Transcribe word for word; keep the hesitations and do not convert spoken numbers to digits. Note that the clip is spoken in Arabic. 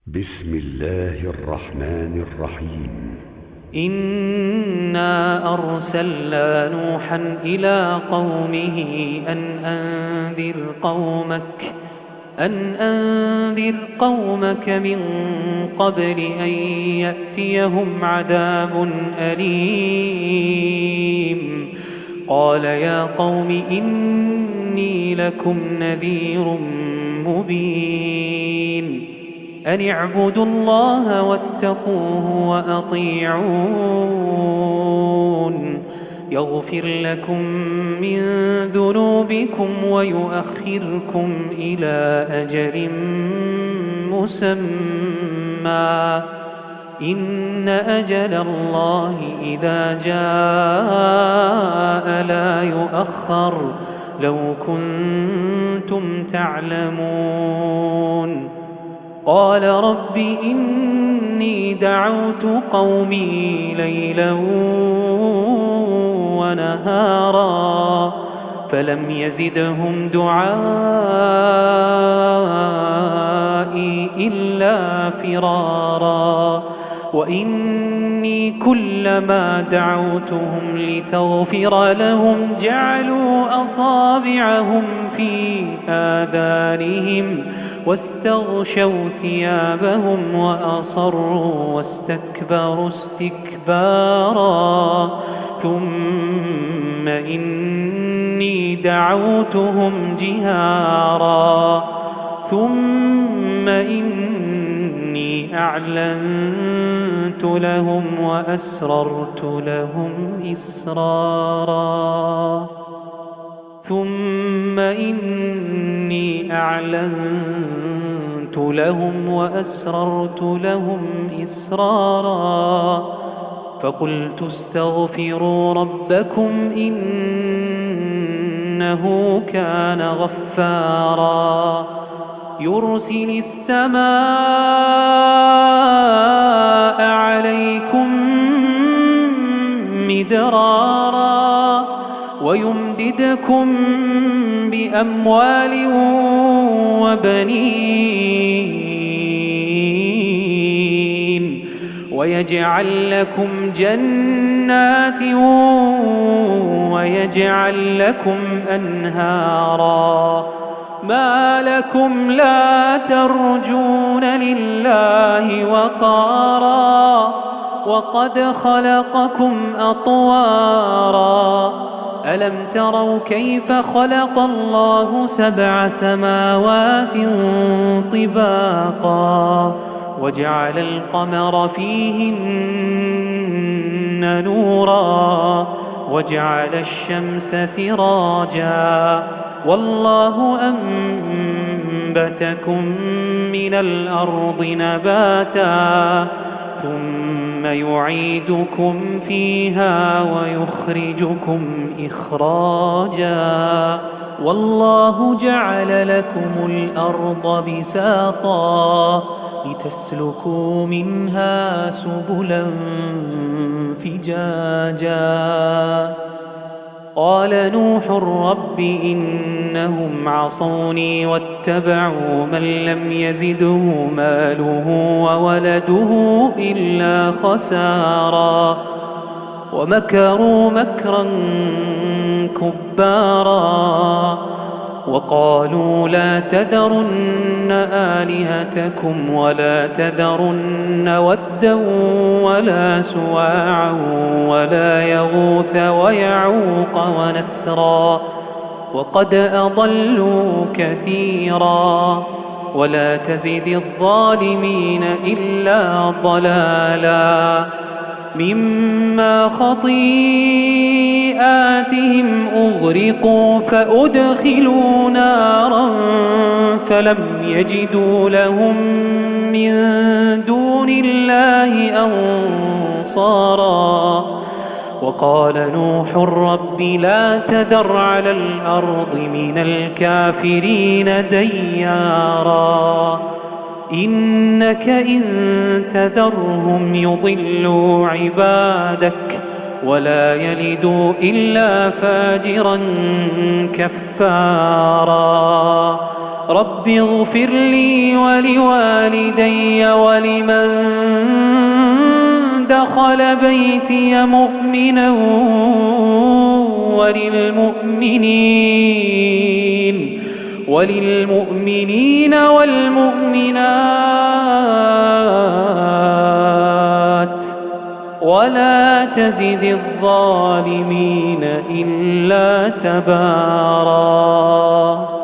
بسم الله الرحمن الرحيم. إنا أرسلنا نوحا إلى قومه أن أنذر قومك أن أنذر قومك من قبل أن يأتيهم عذاب أليم. قال يا قوم إني لكم نذير مبين أن اعبدوا الله واتقوه وأطيعون يغفر لكم من ذنوبكم ويؤخركم إلى أجل مسمى إن أجل الله إذا جاء لا يؤخر لو كنتم تعلمون. قال رب إني دعوت قومي ليلا ونهارا فلم يزدهم دعائي إلا فرارا وإني كلما دعوتهم لتغفر لهم جعلوا أصابعهم في آذانهم واستغشوا ثيابهم وأصروا واستكبروا استكبارا ثم إني دعوتهم جهارا ثم إني أعلنت لهم وأسررت لهم إسرارا ثم إني أعلنت لهم وأسررت لهم إسرارا فقلت استغفروا ربكم إنه كان غفارا يرسل السماء عليكم مدرارا ويمددكم بأموال وبنين ويجعل لكم جنات ويجعل لكم أنهارا ما لكم لا ترجون لله وقارا وقد خلقكم أطوارا ألم تروا كيف خلق الله سبع سماوات طباقا وجعل القمر فيهن نورا وجعل الشمس سراجا والله أنبتكم من الأرض نباتا ثم يعيدكم فيها ويخرجكم إخراجا والله جعل لكم الأرض بساطا لتسلكوا منها سبلا فجاجا. قال نوح رب إنهم عصوني واتبعوا من لم يزده ماله وولده إلا خسارا ومكروا مكرا كبارا وقالوا لا تذرن آلهتكم ولا تذرن ودا ولا سواعا ولا يغوث ويعوق ونسرا وقد أضلوا كثيرا ولا تزد الظالمين إلا ضلالا مما خطيئاتهم أغرقوا فأدخلوا نارا فلم يجدوا لهم من دون الله أنصارا وقال نوح رب لا تذر على الأرض من الكافرين ديارا إنك إن تذرهم يضلوا عبادك ولا يلدوا إلا فاجرا كفارا رب اغفر لي ولوالدي ولمن دخل بيتي مؤمنا وللمؤمنين وللمؤمنين والمؤمنات ولا تزد الظالمين إلا تبارا.